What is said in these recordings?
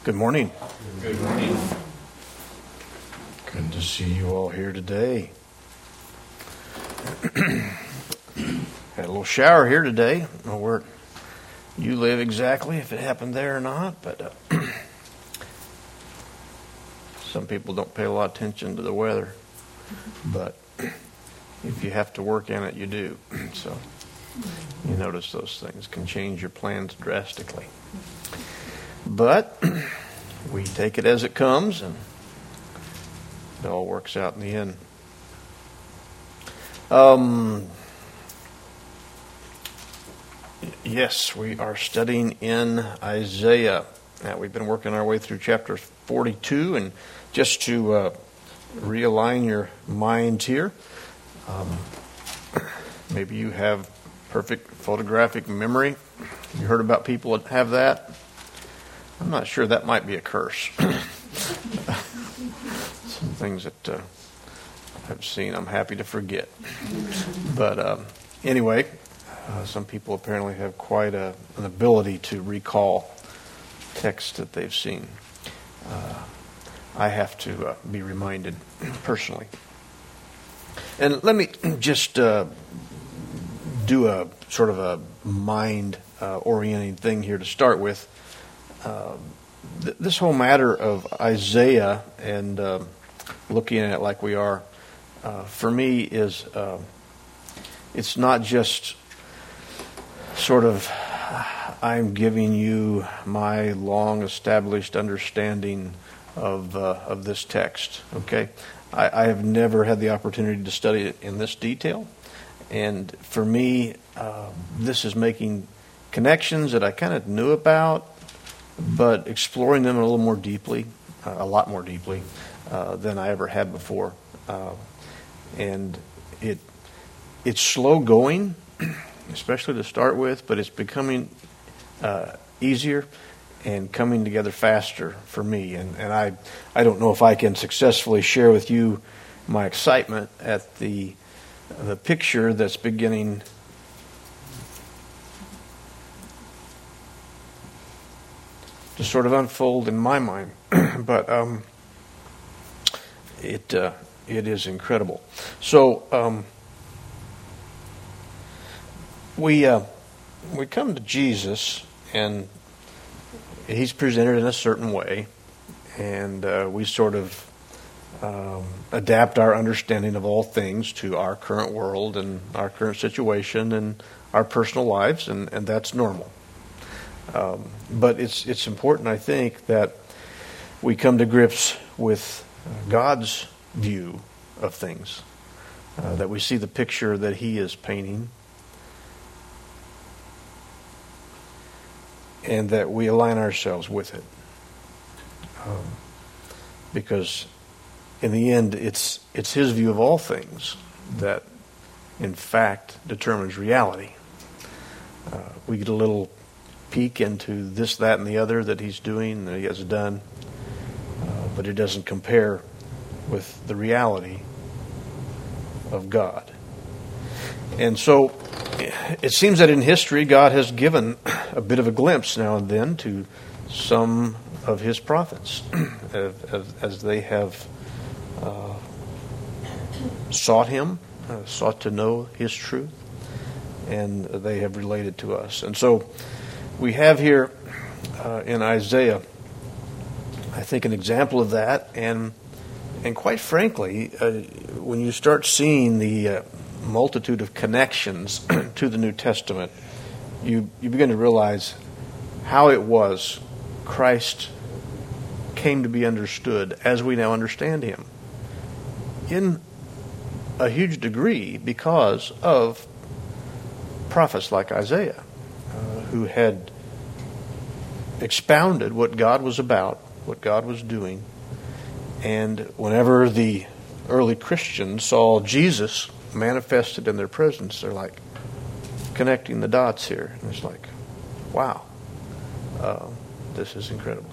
Good morning. Good morning. Good to see you all here today. Had a little shower here today. I don't know where you live exactly, if it happened there or not, but some people don't pay a lot of attention to the weather. But if you have to work in it, you do. So you notice those things can change your plans drastically. But we take it as it comes, and it all works out in the end. Yes, we are studying in Isaiah. Now, we've been working our way through chapter 42, and just to realign your minds here, maybe you have perfect photographic memory. You heard about people that have that? I'm not sure, that might be a curse. Some things that I've seen, I'm happy to forget. But anyway, some people apparently have quite an ability to recall texts that they've seen. I have to be reminded personally. And let me just do a sort of a mind-orienting thing here to start with. This whole matter of Isaiah and looking at it like we are, for me, is it's not just sort of I'm giving you my long-established understanding of this text. Okay, I have never had the opportunity to study it in this detail, and for me, this is making connections that I kind of knew about, but exploring them a little more deeply, a lot more deeply than I ever had before. And it's slow going, especially to start with, but it's becoming easier and coming together faster for me. And I don't know if I can successfully share with you my excitement at the picture that's beginning to sort of unfold in my mind, but it is incredible. So we come to Jesus, and he's presented in a certain way, and we sort of adapt our understanding of all things to our current world and our current situation and our personal lives, and that's normal. But it's important, I think, that we come to grips with God's view of things, that we see the picture that He is painting, and that we align ourselves with it. Because in the end, it's His view of all things that, in fact, determines reality. We get a little peek into this, that, and the other that He's doing, that He has done, but it doesn't compare with the reality of God. And so it seems that in history God has given a bit of a glimpse now and then to some of His prophets as they have sought Him, sought to know His truth, and they have related to us. And so we have here in Isaiah, I think, an example of that, and quite frankly, when you start seeing the multitude of connections to the New Testament, you begin to realize how it was Christ came to be understood as we now understand Him, in a huge degree because of prophets like Isaiah, who had expounded what God was about, what God was doing. And whenever the early Christians saw Jesus manifested in their presence, they're like connecting the dots here. And it's like, wow, this is incredible.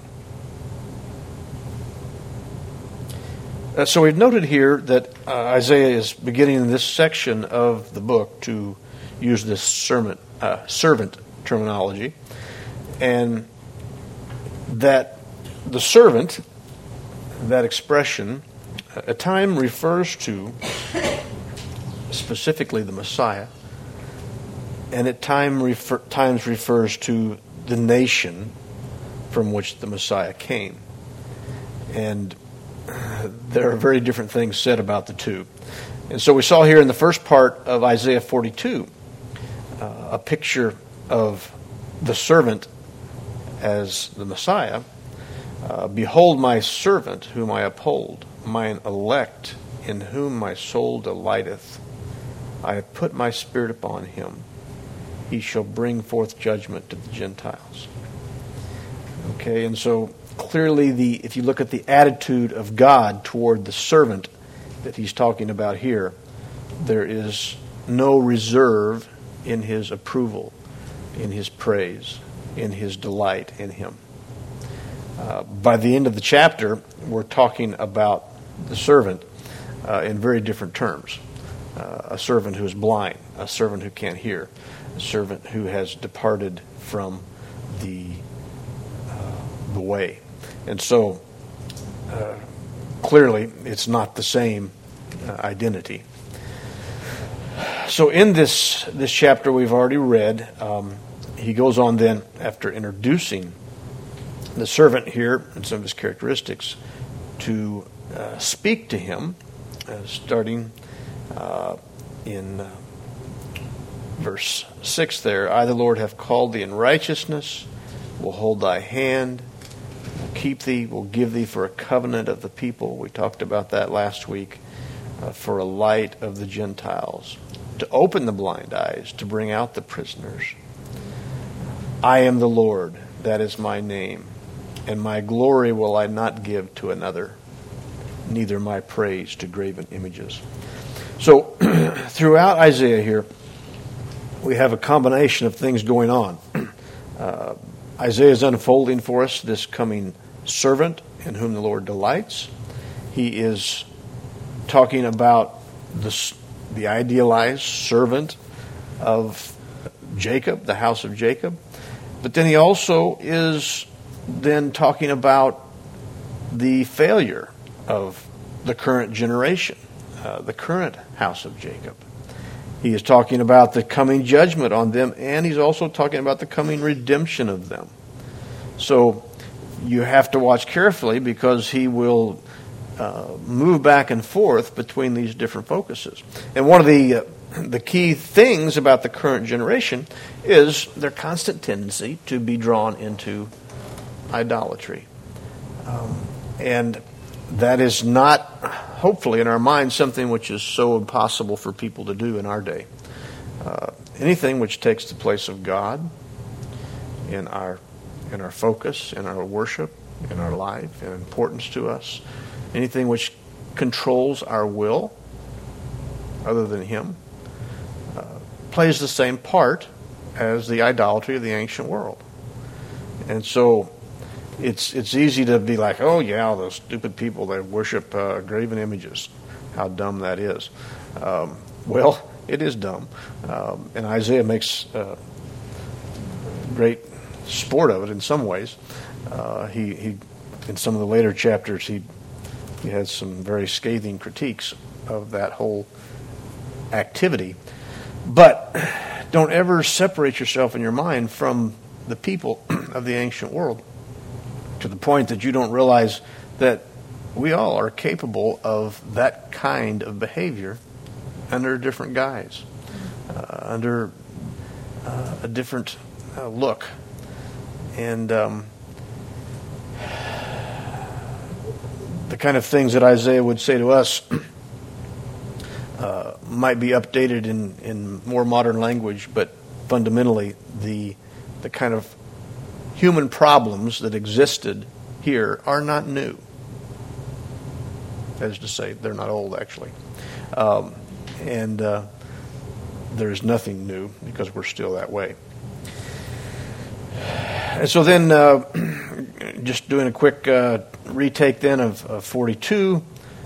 So we've noted here that Isaiah is beginning in this section of the book to use this servant terminology, and that the servant, that expression, at time refers to specifically the Messiah, and at times refers to the nation from which the Messiah came. And there are very different things said about the two. And so we saw here in the first part of Isaiah 42 a picture of the servant as the Messiah. Behold my servant whom I uphold, mine elect in whom my soul delighteth. I have put my spirit upon him. He shall bring forth judgment to the Gentiles. Okay, and so clearly if you look at the attitude of God toward the servant that he's talking about here, there is no reserve in his approval, in his praise, in his delight in him. By the end of the chapter, we're talking about the servant in very different terms. A servant who is blind, a servant who can't hear, a servant who has departed from the way. And so, clearly, it's not the same identity. So in this chapter we've already read, he goes on then, after introducing the servant here and some of his characteristics, to speak to him, starting in verse 6 there. I, the Lord, have called thee in righteousness, will hold thy hand, will keep thee, will give thee for a covenant of the people. We talked about that last week. For a light of the Gentiles, to open the blind eyes, to bring out the prisoners. I am the Lord, that is my name, and my glory will I not give to another, neither my praise to graven images. So, throughout Isaiah here, we have a combination of things going on. Isaiah is unfolding for us this coming servant in whom the Lord delights. He is talking about the idealized servant of Jacob, the house of Jacob. But then he also is then talking about the failure of the current generation, the current house of Jacob. He is talking about the coming judgment on them, and he's also talking about the coming redemption of them. So you have to watch carefully, because he will move back and forth between these different focuses. And one of the key things about the current generation is their constant tendency to be drawn into idolatry. And that is not, hopefully in our minds, something which is so impossible for people to do in our day. Anything which takes the place of God in our focus, in our worship, in our life, in importance to us, anything which controls our will other than him, plays the same part as the idolatry of the ancient world. And so it's easy to be like, oh yeah, those stupid people, they worship graven images. How dumb that is. Well, it is dumb. And Isaiah makes great sport of it in some ways. He in some of the later chapters, he has some very scathing critiques of that whole activity. But don't ever separate yourself in your mind from the people of the ancient world to the point that you don't realize that we all are capable of that kind of behavior under a different guise, under a different look. And the kind of things that Isaiah would say to us might be updated in more modern language, but fundamentally the kind of human problems that existed here are not new. That is to say, they're not old, actually. And there's nothing new, because we're still that way. And so then, just doing a quick retake then of 42,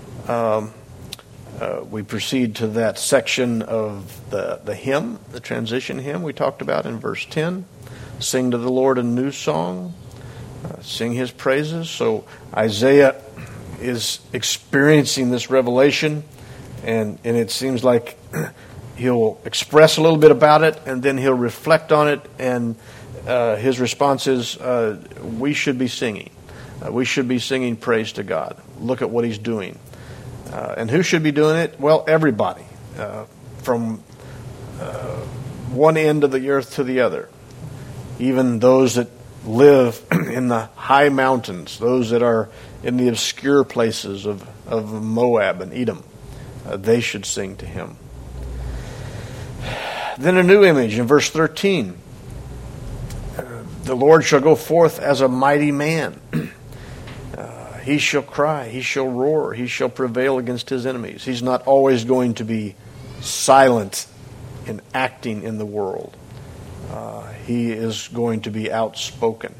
we proceed to that section of the hymn, the transition hymn we talked about in verse 10. Sing to the Lord a new song. Sing his praises. So Isaiah is experiencing this revelation, and it seems like he'll express a little bit about it, and then he'll reflect on it, and his response is, we should be singing. We should be singing praise to God. Look at what he's doing. And who should be doing it? Well, everybody, from one end of the earth to the other. Even those that live in the high mountains, those that are in the obscure places of Moab and Edom, they should sing to him. Then a new image in verse 13. The Lord shall go forth as a mighty man. He shall cry, he shall roar, he shall prevail against his enemies. He's not always going to be silent in acting in the world. He is going to be outspoken.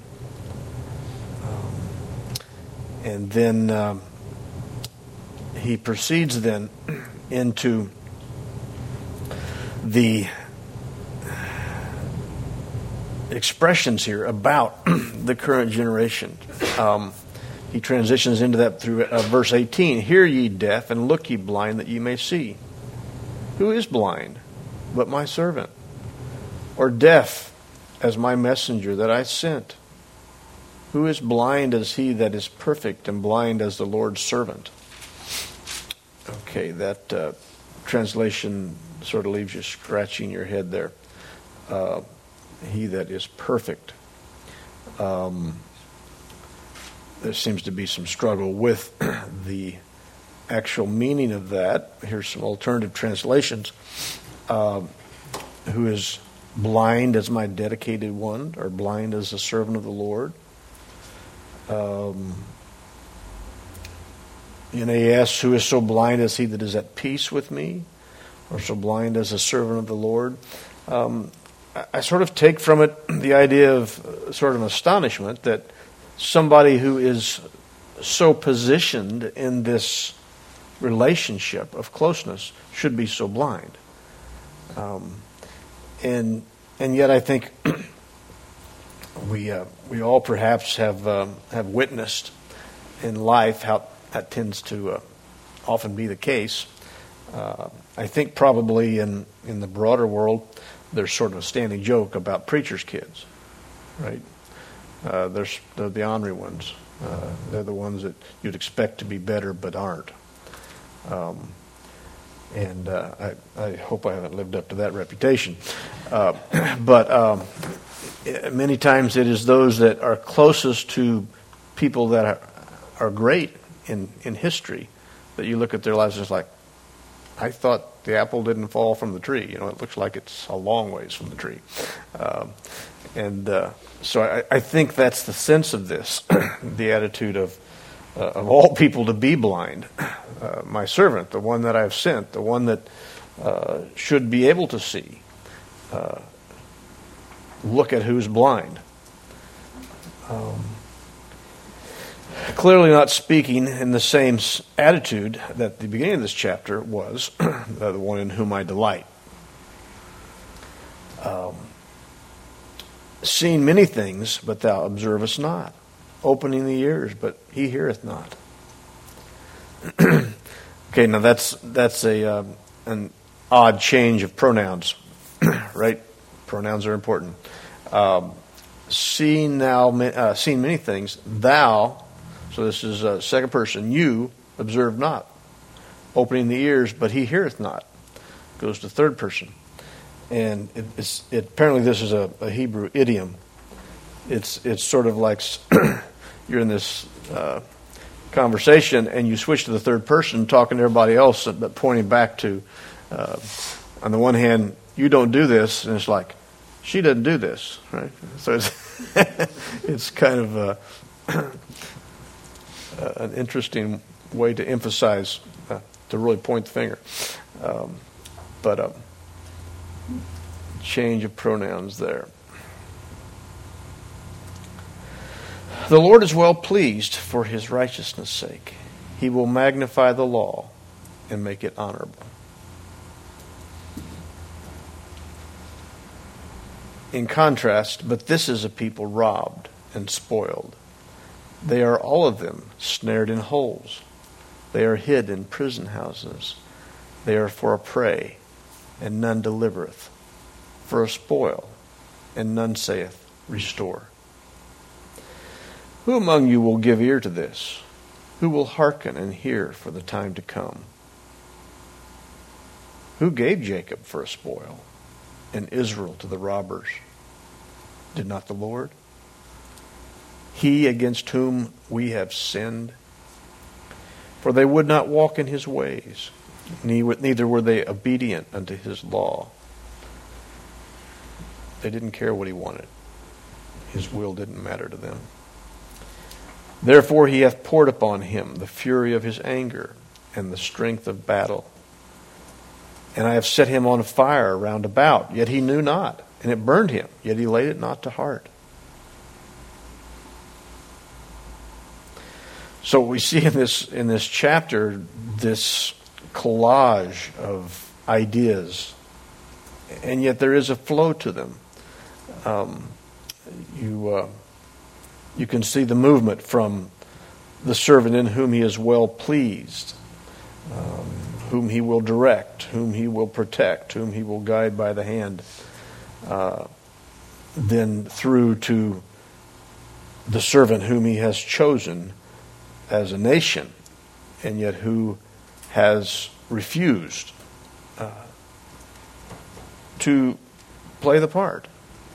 And then he proceeds then into the expressions here about the current generation. He transitions into that through verse 18. Hear ye deaf, and look ye blind, that ye may see. Who is blind but my servant? Or deaf as my messenger that I sent? Who is blind as he that is perfect, and blind as the Lord's servant? Okay, that translation sort of leaves you scratching your head there. He that is perfect. There seems to be some struggle with the actual meaning of that. Here's some alternative translations. Who is blind as my dedicated one, or blind as the servant of the Lord. NAS, who is so blind as he that is at peace with me, or so blind as a servant of the Lord. I sort of take from it the idea of sort of astonishment that somebody who is so positioned in this relationship of closeness should be so blind. And yet I think we all perhaps have witnessed in life how that tends to often be the case. I think probably in the broader world there's sort of a standing joke about preachers' kids, right? They're the ornery ones. They're the ones that you'd expect to be better but aren't. And I hope I haven't lived up to that reputation. But many times it is those that are closest to people that are great in history that you look at their lives and it's like, I thought the apple didn't fall from the tree. You know, it looks like it's a long ways from the tree. So I think that's the sense of this, the attitude of all people to be blind. My servant, the one that I've sent, the one that should be able to see. Look at who's blind. Clearly not speaking in the same attitude that the beginning of this chapter was, the one in whom I delight. Seeing many things, but thou observest not. Opening the ears, but he heareth not. Okay, now that's an odd change of pronouns, right? Pronouns are important. Seeing many things, thou. So this is second person. You observe not. Opening the ears, but he heareth not. Goes to third person. And apparently this is a Hebrew idiom. It's sort of like you're in this conversation and you switch to the third person talking to everybody else, but pointing back to, on the one hand, you don't do this, and it's like, she doesn't do this, right? So it's kind of an interesting way to emphasize, to really point the finger. But change of pronouns there. The Lord is well pleased for his righteousness' sake. He will magnify the law and make it honorable. In contrast, but this is a people robbed and spoiled, They are all of them snared in holes. They are hid in prison houses. They are for a prey, and none delivereth, for a spoil, and none saith, Restore. Who among you will give ear to this? Who will hearken and hear for the time to come? Who gave Jacob for a spoil, and Israel to the robbers? Did not the Lord? He against whom we have sinned? For they would not walk in his ways, neither were they obedient unto his law. They didn't care what he wanted. His will didn't matter to them. Therefore he hath poured upon him the fury of his anger and the strength of battle. And I have set him on fire round about, yet he knew not. And it burned him, yet he laid it not to heart. So we see in this chapter this collage of ideas, and yet there is a flow to them. You can see the movement from the servant in whom he is well pleased, whom he will direct, whom he will protect, whom he will guide by the hand, then through to the servant whom he has chosen as a nation, and yet who has refused to play the part,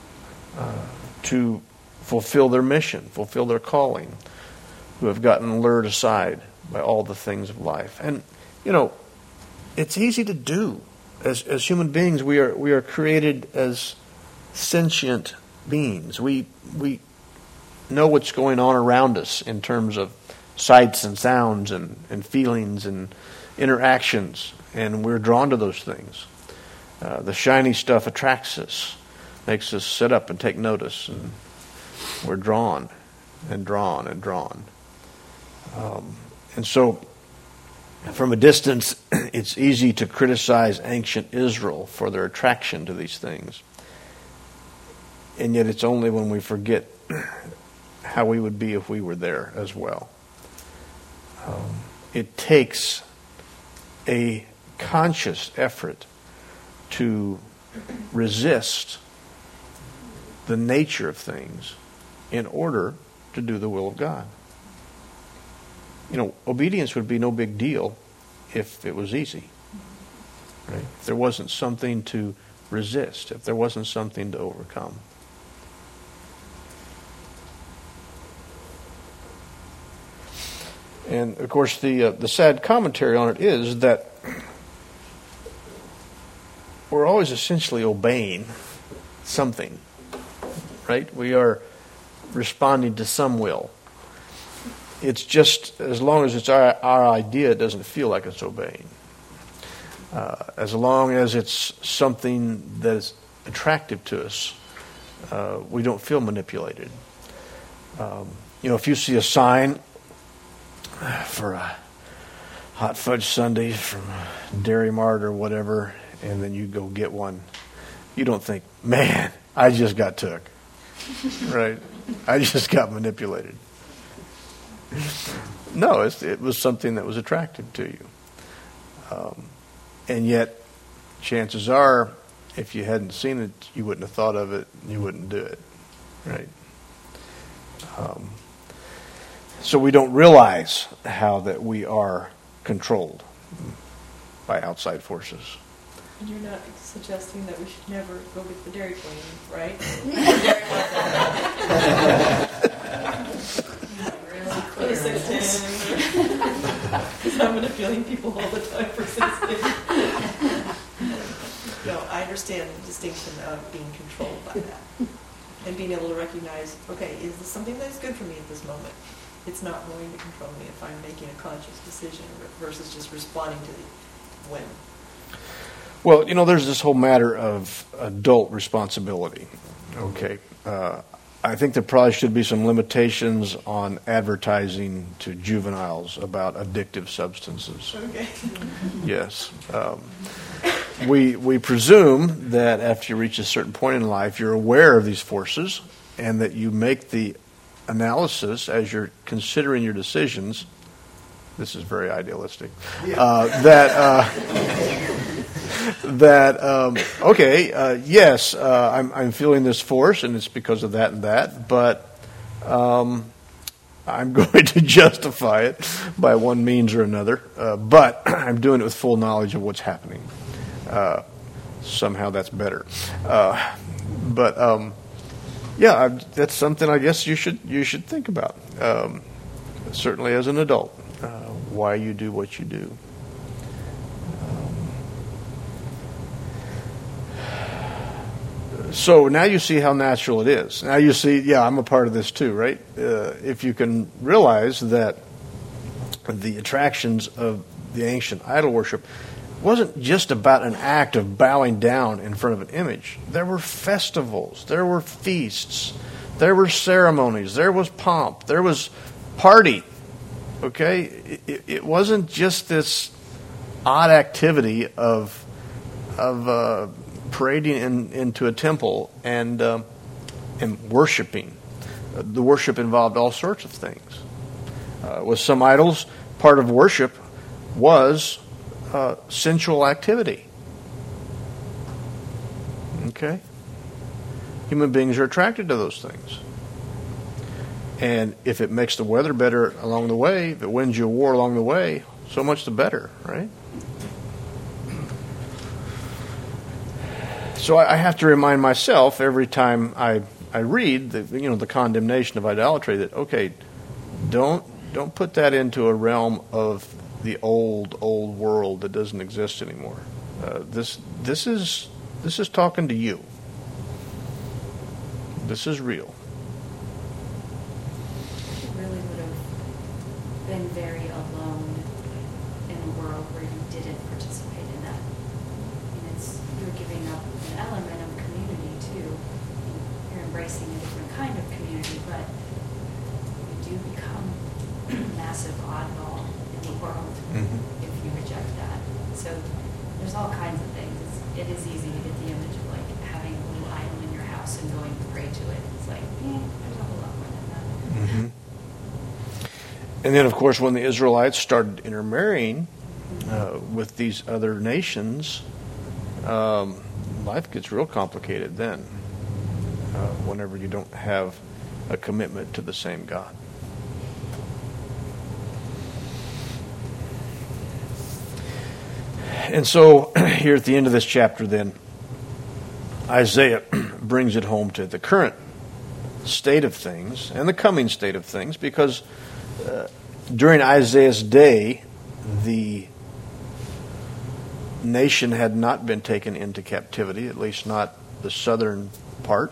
to fulfill their mission, fulfill their calling, who have gotten lured aside by all the things of life. And, it's easy to do. As human beings, we are created as sentient beings. We know what's going on around us in terms of sights and sounds and feelings and interactions, and we're drawn to those things. The shiny stuff attracts us, makes us sit up and take notice, and we're drawn and drawn and drawn. And so, from a distance, it's easy to criticize ancient Israel for their attraction to these things. And yet it's only when we forget how we would be if we were there as well. It takes a conscious effort to resist the nature of things in order to do the will of God. Obedience would be no big deal if it was easy. Right? If there wasn't something to resist, if there wasn't something to overcome. And of course, the sad commentary on it is that we're always essentially obeying something, right? We are responding to some will. It's just as long as it's our idea, it doesn't feel like it's obeying. As long as it's something that is attractive to us, we don't feel manipulated. If you see a sign for a hot fudge sundae from Dairy Mart or whatever, and then you go get one, you don't think, man, I just got took. Right? I just got manipulated. No, it was something that was attractive to you. And yet, chances are, if you hadn't seen it, you wouldn't have thought of it, and you wouldn't do it. Right? So we don't realize how that we are controlled by outside forces. And you're not suggesting that we should never go get the Dairy Queen, right? Really? 610. Because I'm manipulating people all the time for 610. No, I understand the distinction of being controlled by that. And being able to recognize, okay, is this something that is good for me at this moment? It's not going to control me if I'm making a conscious decision versus just responding to the whim. Well, there's this whole matter of adult responsibility. Okay. I think there probably should be some limitations on advertising to juveniles about addictive substances. Okay. Yes. We presume that after you reach a certain point in life, you're aware of these forces and that you make the analysis as you're considering your decisions. This is very idealistic. Yes, I'm feeling this force, and it's because of that and that, but I'm going to justify it by one means or another. But I'm doing it with full knowledge of what's happening. Somehow that's better. That's something I guess you should think about. Certainly as an adult, why you do what you do. So now you see how natural it is. Now you see, I'm a part of this too, right? If you can realize that the attractions of the ancient idol worship wasn't just about an act of bowing down in front of an image. There were festivals, there were feasts, there were ceremonies, there was pomp, there was party. Okay? It wasn't just this odd activity of parading into a temple and worshiping. The worship involved all sorts of things. With some idols, part of worship was sensual activity. Okay? Human beings are attracted to those things. And if it makes the weather better along the way, if it wins you a war along the way, so much the better, right? So I have to remind myself every time I read the condemnation of idolatry that, okay, don't put that into a realm of the old world that doesn't exist anymore. This is talking to you. This is real. You really would have been very alone in a world where you didn't participate in that. You're giving up an element of community too. You're embracing a different kind of community, but you do become a massive oddball in the world if you reject that. So there's all kinds of things. It is easy to get the image of like having a little idol in your house and going to pray to it. It's like, there's a whole lot more than that. Mm-hmm. And then, of course, when the Israelites started intermarrying with these other nations, life gets real complicated then, whenever you don't have a commitment to the same God. And so, here at the end of this chapter then, Isaiah brings it home to the current state of things and the coming state of things, because during Isaiah's day, the nation had not been taken into captivity, at least not the southern part.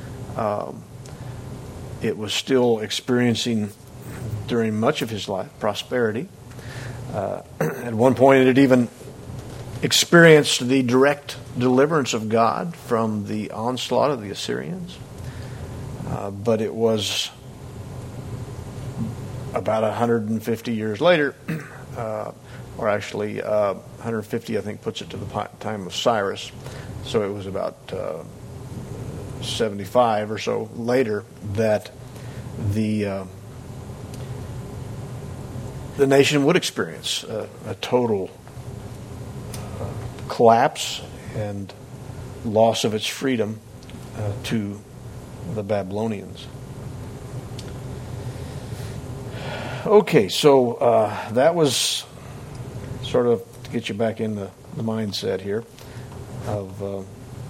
It was still experiencing, during much of his life, prosperity. At one point, it had even experienced the direct deliverance of God from the onslaught of the Assyrians. But it was about 150 years later, or actually 150, I think, puts it to the time of Cyrus. So it was about 75 or so later that the nation would experience a total collapse and loss of its freedom to the Babylonians. Okay, so that was sort of to get you back in the mindset here of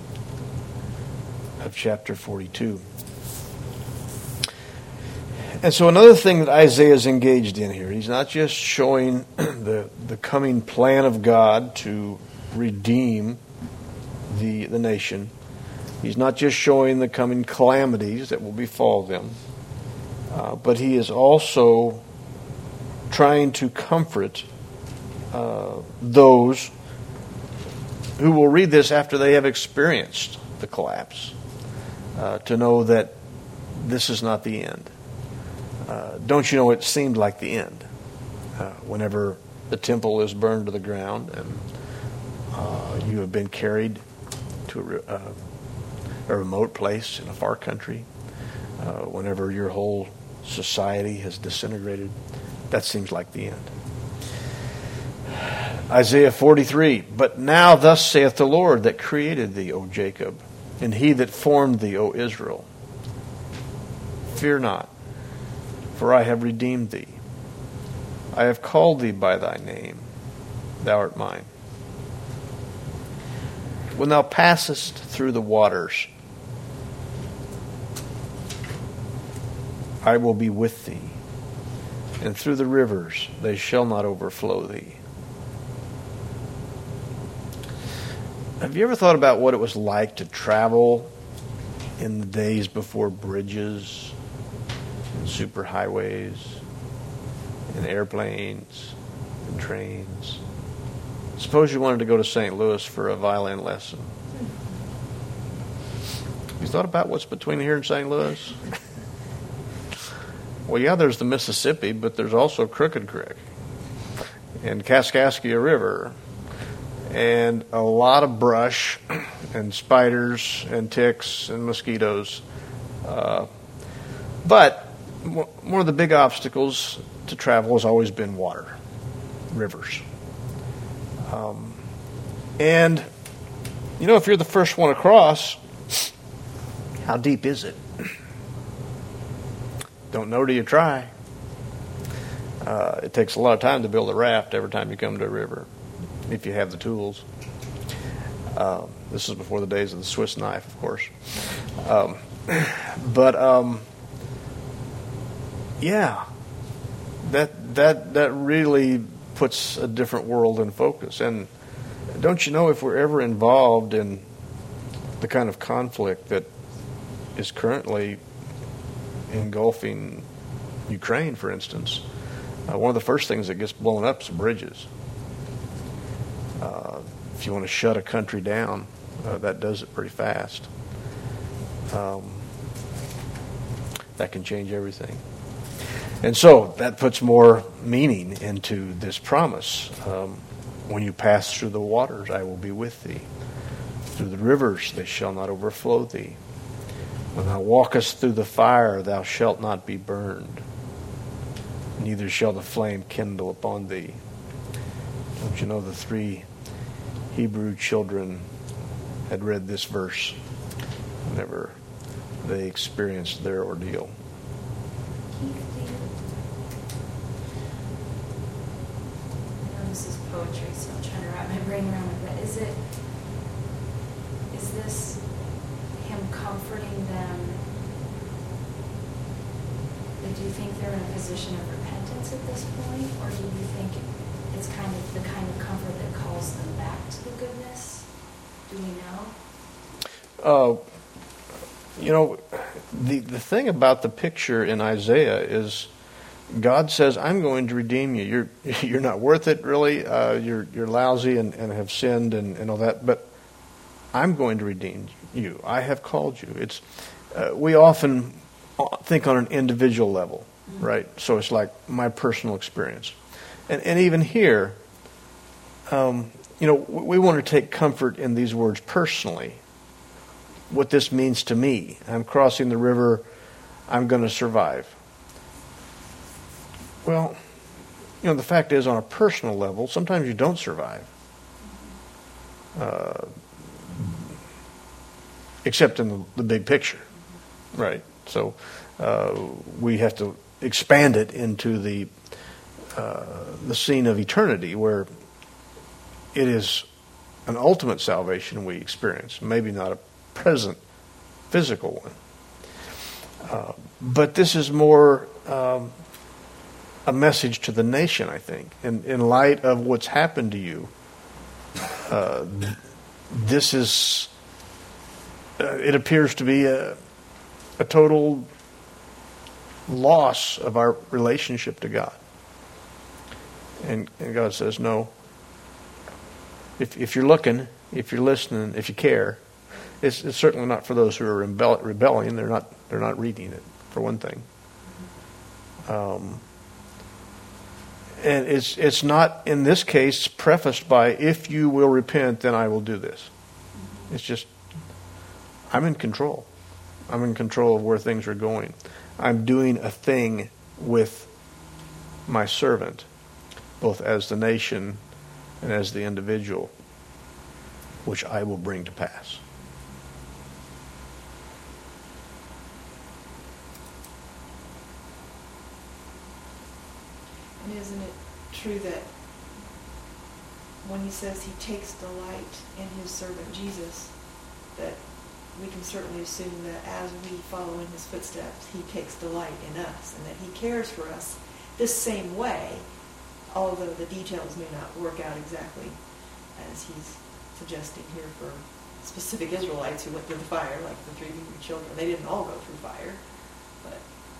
chapter 42. And so another thing that Isaiah is engaged in here, he's not just showing the coming plan of God to redeem the nation. He's not just showing the coming calamities that will befall them, but he is also trying to comfort those who will read this after they have experienced the collapse, to know that this is not the end. Don't you know it seemed like the end whenever the temple is burned to the ground and you have been carried to a remote place in a far country, whenever your whole Society has disintegrated. That seems like the end. Isaiah 43, but now thus saith the Lord that created thee, O Jacob, and he that formed thee, O Israel. Fear not, for I have redeemed thee. I have called thee by thy name. Thou art mine. When thou passest through the waters, I will be with thee, and through the rivers they shall not overflow thee. Have you ever thought about what it was like to travel in the days before bridges and superhighways and airplanes and trains? Suppose you wanted to go to St. Louis for a violin lesson. You thought about what's between here and St. Louis? Well, yeah, there's the Mississippi, but there's also Crooked Creek and Kaskaskia River and a lot of brush and spiders and ticks and mosquitoes. But one of the big obstacles to travel has always been water, rivers. And, you know, if you're the first one across, how deep is it? Don't know till you try. It takes a lot of time to build a raft every time you come to a river, if you have the tools. This is before the days of the Swiss knife, of course. Yeah, that really puts a different world in focus. And don't you know, if we're ever involved in the kind of conflict that is currently engulfing Ukraine, for instance, one of the first things that gets blown up is bridges. If you want to shut a country down, that does it pretty fast. That can change everything. And so that puts more meaning into this promise. When you pass through the waters, I will be with thee. Through the rivers, they shall not overflow thee. When thou walkest through the fire, thou shalt not be burned, neither shall the flame kindle upon thee. Don't you know, the 3 Hebrew children had read this verse whenever they experienced their ordeal. I know this is poetry, so I'm trying to wrap my brain around it, but is this him comforting them? Do you think they're in a position of repentance at this point, or do you think it's kind of the kind of comfort that calls them back to the goodness? Do we know? You know, the thing about the picture in Isaiah is God says, I'm going to redeem you. You're not worth it, really. You're lousy and have sinned and all that, but I'm going to redeem you. I have called you. It's we often think on an individual level, right? So it's like my personal experience. And even here, you know, we want to take comfort in these words personally. What this means to me. I'm crossing the river. I'm going to survive. Well, you know, the fact is, on a personal level, sometimes you don't survive. Except in the big picture, right? So we have to expand it into the scene of eternity, where it is an ultimate salvation we experience, maybe not a present physical one. But this is more a message to the nation, I think. In light of what's happened to you, this is, it appears to be a total loss of our relationship to God. And God says, no. If you're looking, if you're listening, if you care, it's certainly not for those who are rebelling. They're not reading it, for one thing. And it's not, in this case, prefaced by, if you will repent, then I will do this. It's just, I'm in control. I'm in control of where things are going. I'm doing a thing with my servant, both as the nation and as the individual, which I will bring to pass. And isn't it true that when he says he takes delight in his servant Jesus, that we can certainly assume that as we follow in his footsteps, he takes delight in us, and that he cares for us this same way, although the details may not work out exactly as he's suggesting here for specific Israelites who went through the fire, like the 3 Hebrew children. They didn't all go through fire, but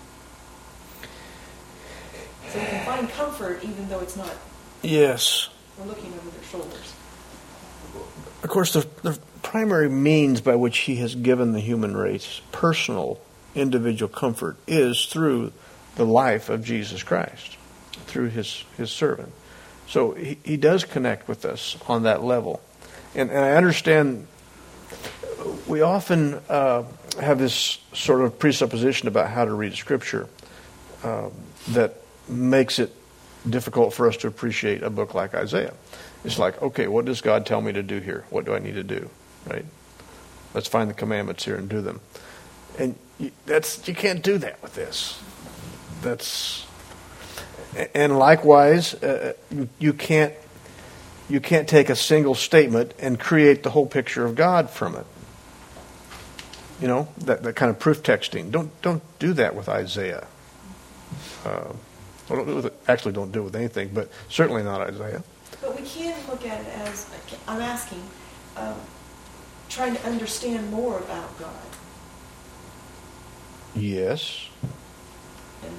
so we can find comfort even though it's not. Yes. We're looking over their shoulders. Of course, the primary means by which he has given the human race personal, individual comfort is through the life of Jesus Christ, through his servant. So he does connect with us on that level. And I understand we often have this sort of presupposition about how to read Scripture that makes it difficult for us to appreciate a book like Isaiah. It's like, okay, what does God tell me to do here? What do I need to do? Right? Let's find the commandments here and do them. And you can't do that with this. And likewise, you can't take a single statement and create the whole picture of God from it. You know, that kind of proof texting. Don't do that with Isaiah. Don't do it with anything, but certainly not Isaiah. But we can look at it as, I'm asking, trying to understand more about God. Yes. And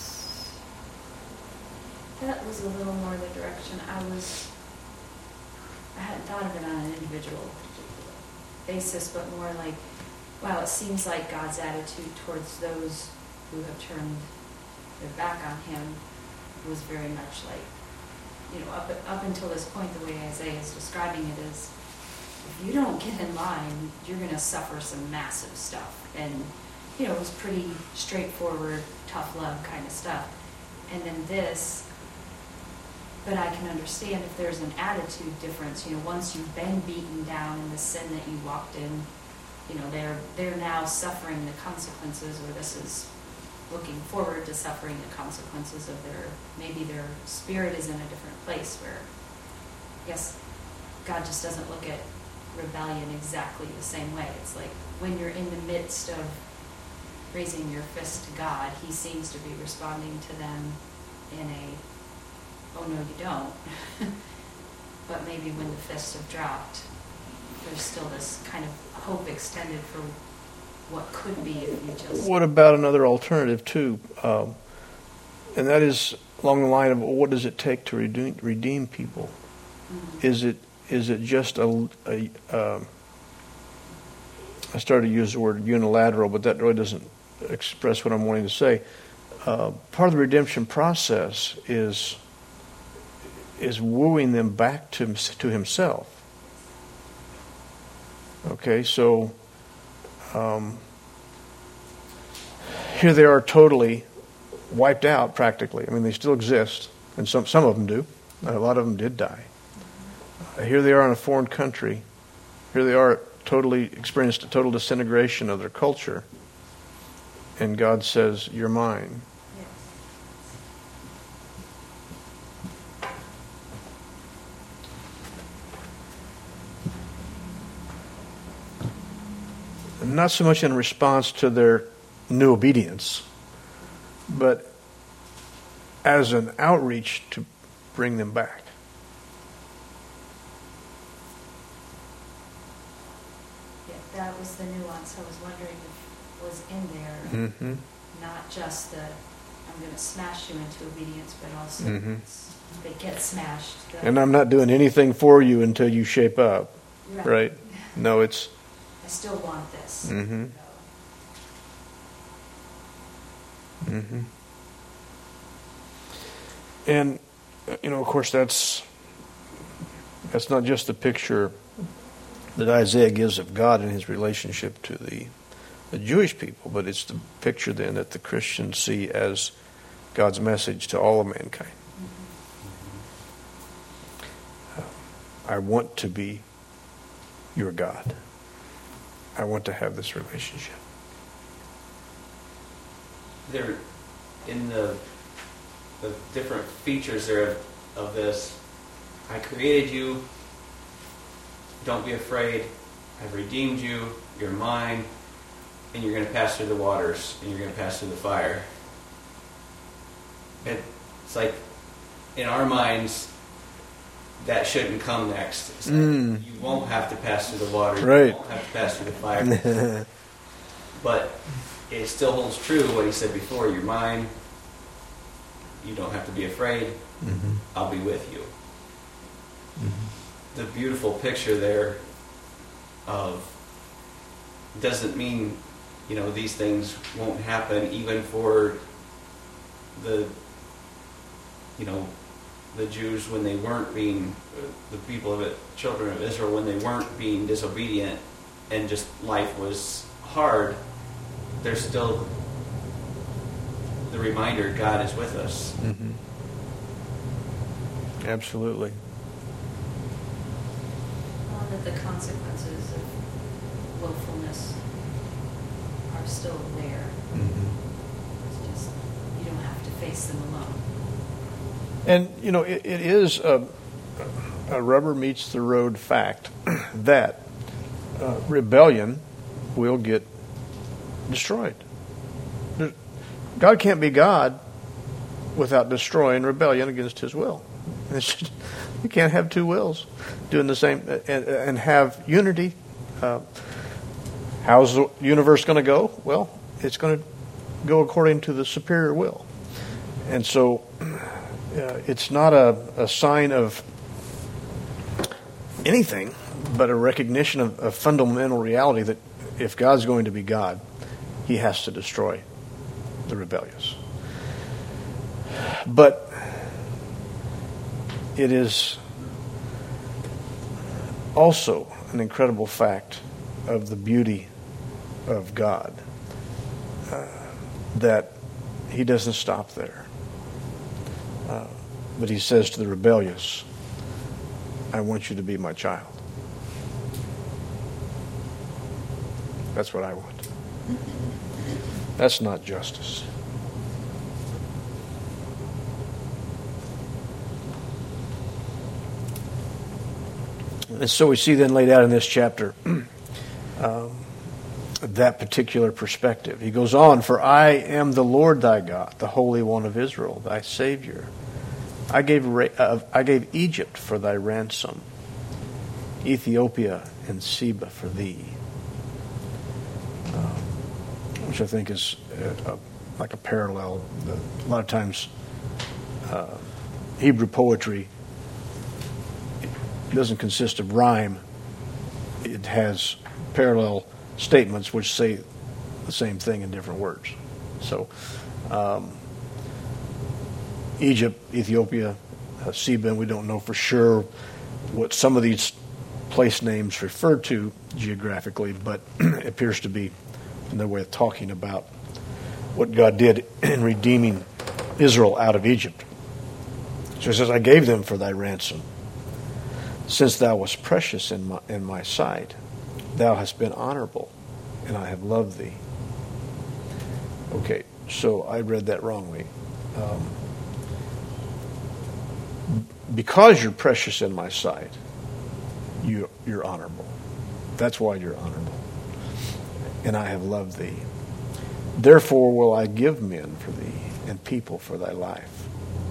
That was a little more the direction I hadn't thought of it on an individual basis, but more like, wow, it seems like God's attitude towards those who have turned their back on him was very much like, you know, up until this point, the way Isaiah is describing it is, if you don't get in line, you're going to suffer some massive stuff. And, you know, it was pretty straightforward, tough love kind of stuff. And then this, but I can understand if there's an attitude difference, you know, once you've been beaten down in the sin that you walked in, you know, they're now suffering the consequences, or this is looking forward to suffering the consequences of maybe their spirit is in a different place where, I guess, God just doesn't look at rebellion exactly the same way. It's like when you're in the midst of raising your fist to God, he seems to be responding to them in a, oh no you don't. But maybe when the fists have dropped, there's still this kind of hope extended for what could be if you just... What about another alternative too? And that is along the line of, well, what does it take to redeem people? Mm-hmm. Is it just I started to use the word unilateral, but that really doesn't express what I'm wanting to say. Part of the redemption process is wooing them back to himself. Okay, so here they are totally wiped out practically. I mean, they still exist, and some of them do. A lot of them did die. Here they are in a foreign country. Here they are experienced a total disintegration of their culture. And God says, you're mine. Not so much in response to their new obedience, but as an outreach to bring them back. Yeah, that was the nuance I was wondering if was in there. Mm-hmm. Not just the, I'm going to smash you into obedience, but also they get smashed. And I'm not doing anything for you until you shape up. Right? No, it's... I still want this. Mm-hmm. Mm-hmm. And, you know, of course, that's not just the picture that Isaiah gives of God in his relationship to the the Jewish people, but it's the picture then that the Christians see as God's message to all of mankind. I want to be your God. I want to have this relationship. There, in the different features there of this, I created you, don't be afraid, I've redeemed you, you're mine, and you're going to pass through the waters, and you're going to pass through the fire. It's like, in our minds, that shouldn't come next. It's like, you won't have to pass through the water, right. You won't have to pass through the fire. But it still holds true what he said before, you're mine, you don't have to be afraid, I'll be with you. The beautiful picture there of doesn't mean, these things won't happen even for the Jews when they weren't being, the people of it, children of Israel, when they weren't being disobedient and just life was hard, there's still the reminder God is with us. Absolutely. That the consequences of willfulness are still there. It's just, you don't have to face them alone. And, it is a rubber meets the road fact that rebellion will get destroyed. God can't be God without destroying rebellion against His will. It's just, you can't have two wills doing the same and have unity. How's the universe going to go? Well, it's going to go according to the superior will. And so it's not a sign of anything but a recognition of fundamental reality that if God's going to be God, He has to destroy the rebellious. But it is also an incredible fact of the beauty of God that He doesn't stop there. But He says to the rebellious, I want you to be my child. That's what I want. That's not justice. And so we see then laid out in this chapter that particular perspective. He goes on, for I am the Lord thy God, the Holy One of Israel, thy Savior. I gave Egypt for thy ransom, Ethiopia and Seba for thee. Which I think is like a parallel. A lot of times Hebrew poetry doesn't consist of rhyme. It has parallel statements which say the same thing in different words. So Egypt, Ethiopia, Seba, we don't know for sure what some of these place names refer to geographically, but it appears to be their way of talking about what God did in redeeming Israel out of Egypt. So He says, I gave them for thy ransom. Since thou wast precious in my sight, thou hast been honorable, and I have loved thee. Okay, so I read that wrongly. Because you're precious in my sight, you're honorable. That's why you're honorable. And I have loved thee. Therefore will I give men for thee, and people for thy life.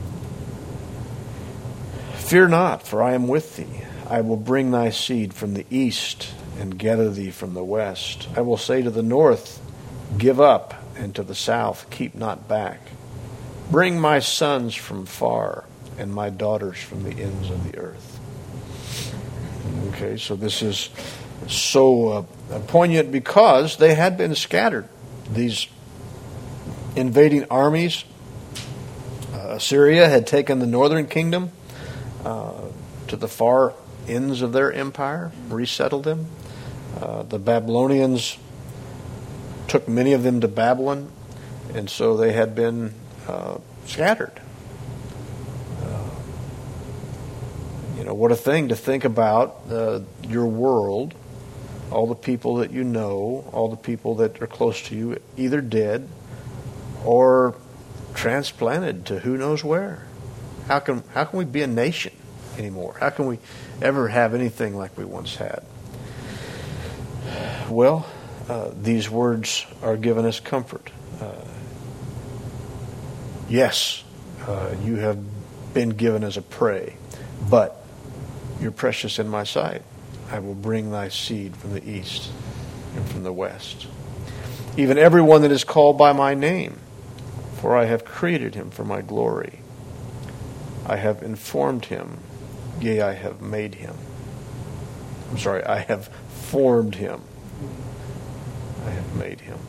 Fear not, for I am with thee. I will bring thy seed from the east, and gather thee from the west. I will say to the north, give up, and to the south, keep not back. Bring my sons from far, and my daughters from the ends of the earth. Okay, so this is so poignant because they had been scattered. These invading armies, Assyria had taken the northern kingdom to the far ends of their empire, resettled them. The Babylonians took many of them to Babylon, and so they had been scattered. What a thing to think about your world, all the people that you know, all the people that are close to you, either dead or transplanted to who knows where. How can we be a nation anymore? How can we ever have anything like we once had? Well, these words are giving us comfort. Yes, you have been given as a prey, but you're precious in my sight. I will bring thy seed from the east and from the west. Even everyone that is called by my name, for I have created him for my glory. I have informed him, yea, I have made him. I have formed him. I have made him.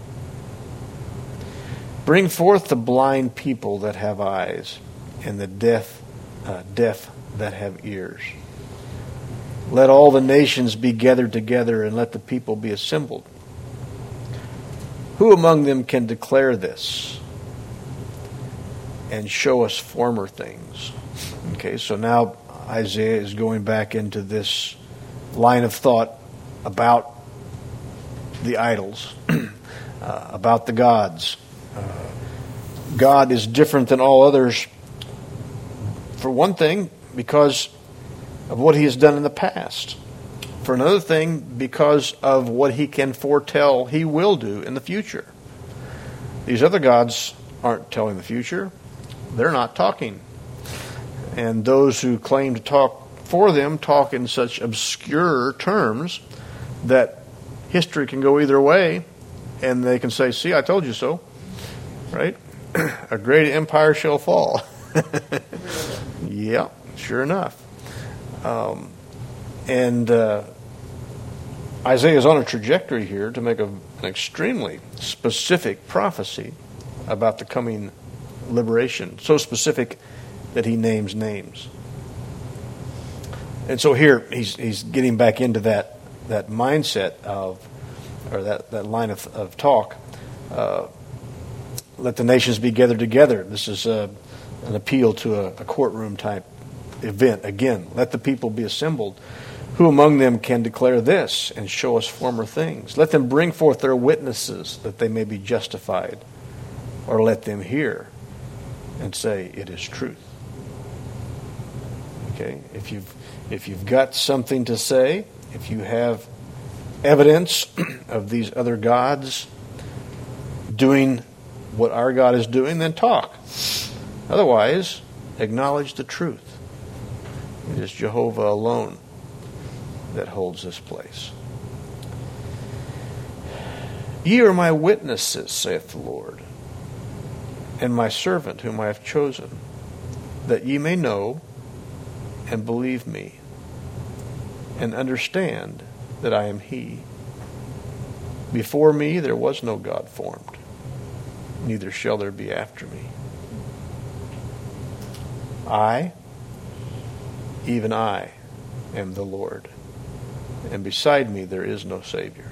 Bring forth the blind people that have eyes, and the deaf that have ears. Let all the nations be gathered together, and let the people be assembled. Who among them can declare this and show us former things? Okay, so now Isaiah is going back into this line of thought about the idols, about the gods. God is different than all others, for one thing, because of what he has done in the past. For another thing, because of what he can foretell he will do in the future. These other gods aren't telling the future. They're not talking. And those who claim to talk for them talk in such obscure terms that history can go either way, and they can say, see, I told you so. Right? A great empire shall fall. Yeah, sure enough. Isaiah is on a trajectory here to make an extremely specific prophecy about the coming liberation. So specific that he names names. And so here he's getting back into that mindset of, or that line of talk. Let the nations be gathered together. This is an appeal to a courtroom type event. Again, let the people be assembled. Who among them can declare this and show us former things? Let them bring forth their witnesses that they may be justified. Or let them hear and say, it is truth. Okay? If you've got something to say, if you have evidence of these other gods doing what our God is doing, then talk. Otherwise, acknowledge the truth. It is Jehovah alone that holds this place. Ye are my witnesses, saith the Lord, and my servant whom I have chosen, that ye may know and believe me, and understand that I am he. Before me there was no God formed, neither shall there be after me. I, even I, am the Lord, and beside me there is no Savior.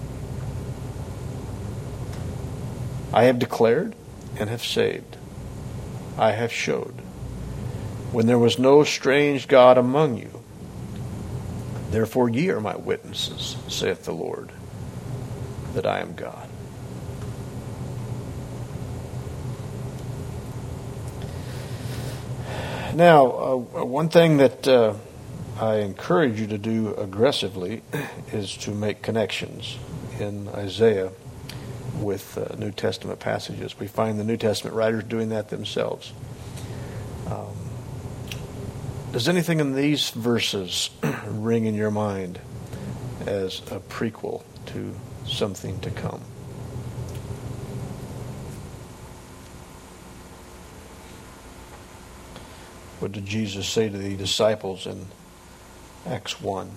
I have declared and have saved. I have showed, when there was no strange God among you. Therefore ye are my witnesses, saith the Lord, that I am God. Now, one thing that I encourage you to do aggressively is to make connections in Isaiah with New Testament passages. We find the New Testament writers doing that themselves. Does anything in these verses ring in your mind as a prequel to something to come? What did Jesus say to the disciples in Acts 1?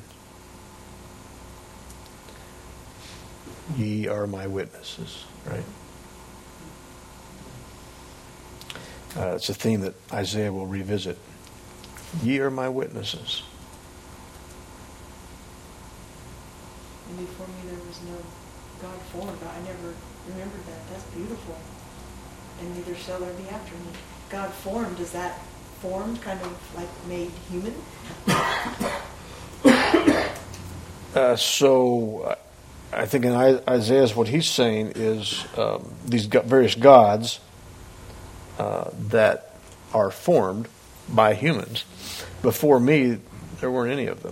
Ye are my witnesses, right? It's a theme that Isaiah will revisit. Ye are my witnesses. And before me there was no God formed. I never remembered that. That's beautiful. And neither shall there be after me. God formed, is that formed kind of like made human? So I think in Isaiah, what he's saying is these various gods that are formed by humans. Before me, there weren't any of them.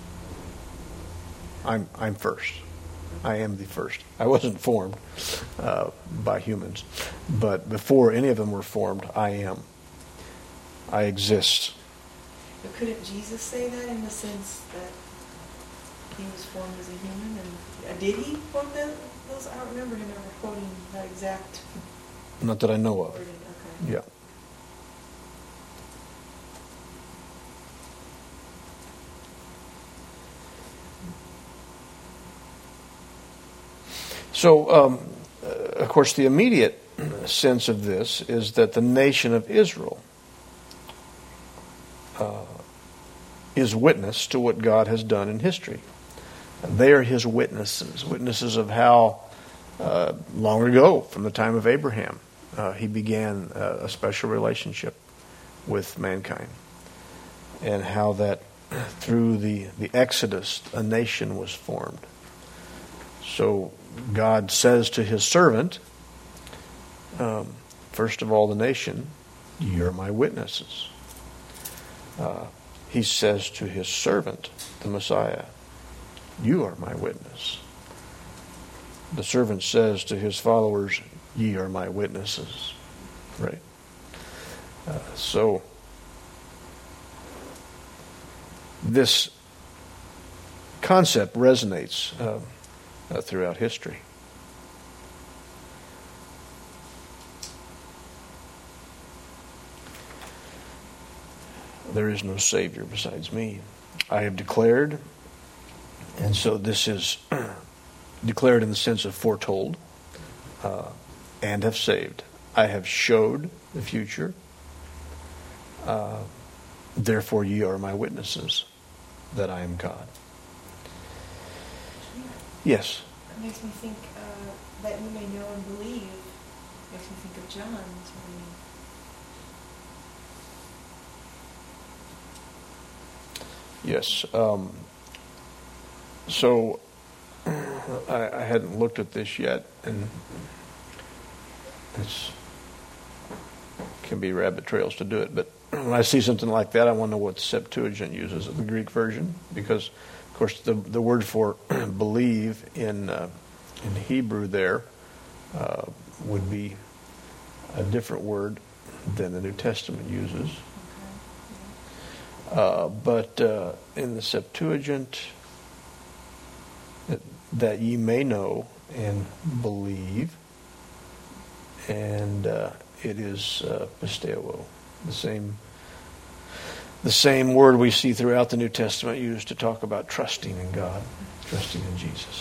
I'm first. I am the first. I wasn't formed by humans, but before any of them were formed, I am. I exist. But couldn't Jesus say that in the sense that he was formed as a human? And did he quote those? I don't remember him ever quoting that exact Not that I know of. wording. Okay. Yeah. So, of course, the immediate sense of this is that the nation of Israel is witness to what God has done in history. They are his witnesses of how long ago, from the time of Abraham, he began a special relationship with mankind, and how that through the Exodus, a nation was formed. So God says to his servant, first of all, the nation, you're my witnesses. He says to his servant, the Messiah, you are my witness. The servant says to his followers, ye are my witnesses. Right? So this concept resonates throughout history. There is no Savior besides me. I have declared, and so this is declared in the sense of foretold, and have saved. I have showed the future. Therefore ye are my witnesses that I am God. Yes? It makes me think that you may know and believe. Makes me think of John. Yes. So I hadn't looked at this yet, and it can be rabbit trails to do it. But when I see something like that, I want to know what the Septuagint uses, the Greek version, because, of course, the word for believe in Hebrew there would be a different word than the New Testament uses. But in the Septuagint, that ye may know and believe, and it is pisteuo, the same word we see throughout the New Testament used to talk about trusting in God, trusting in Jesus.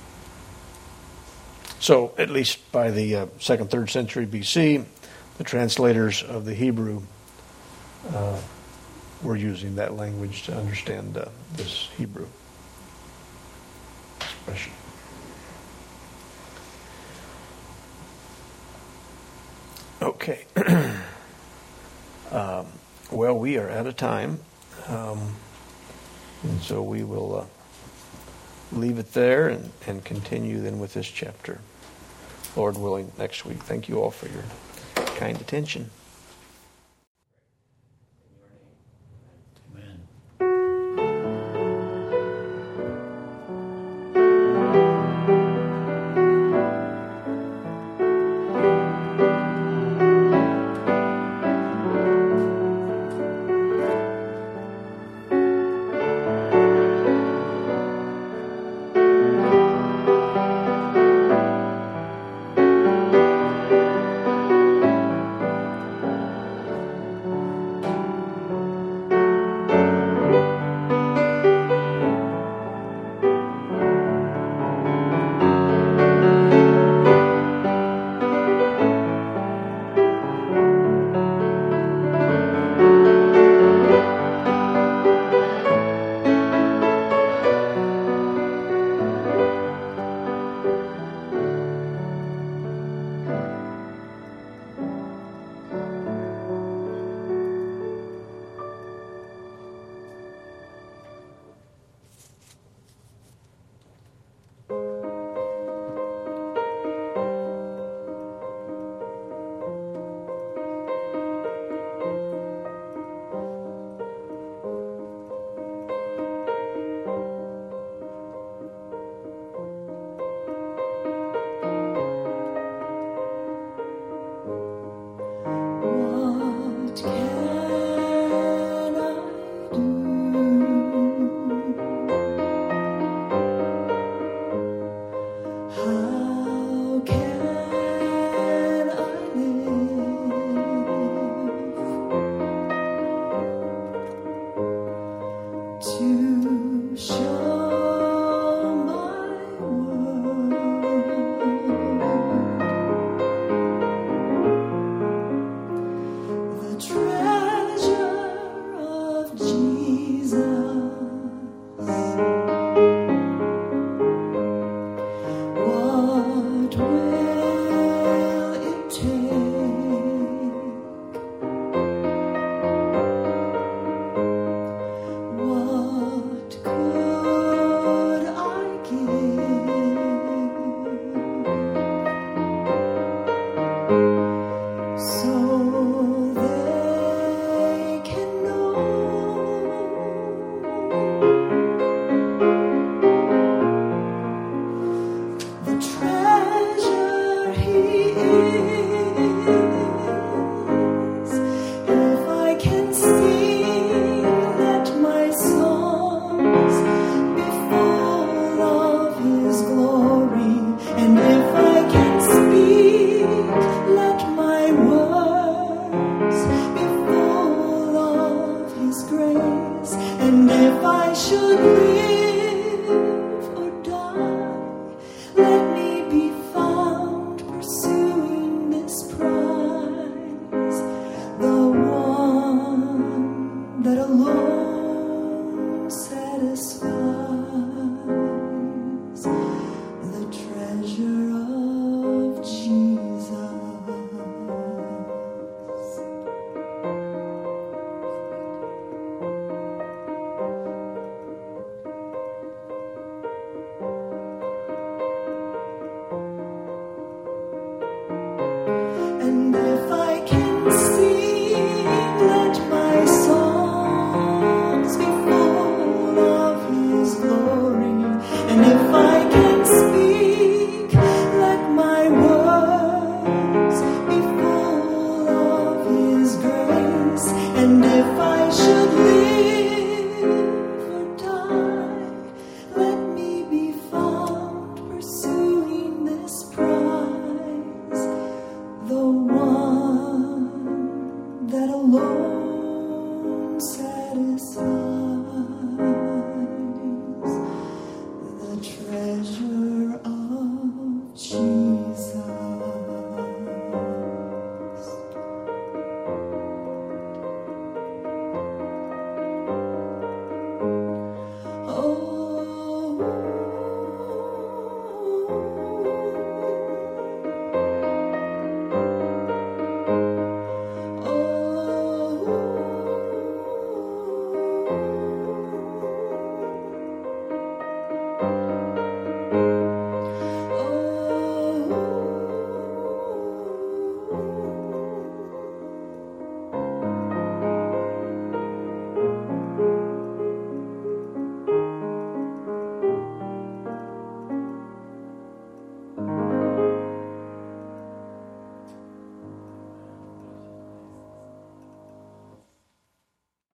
So, at least by the 2nd, 3rd century BC, the translators of the Hebrew were using that language to understand this Hebrew expression. Okay. Well, we are out of time. And so we will leave it there and continue then with this chapter, Lord willing, next week. Thank you all for your kind attention.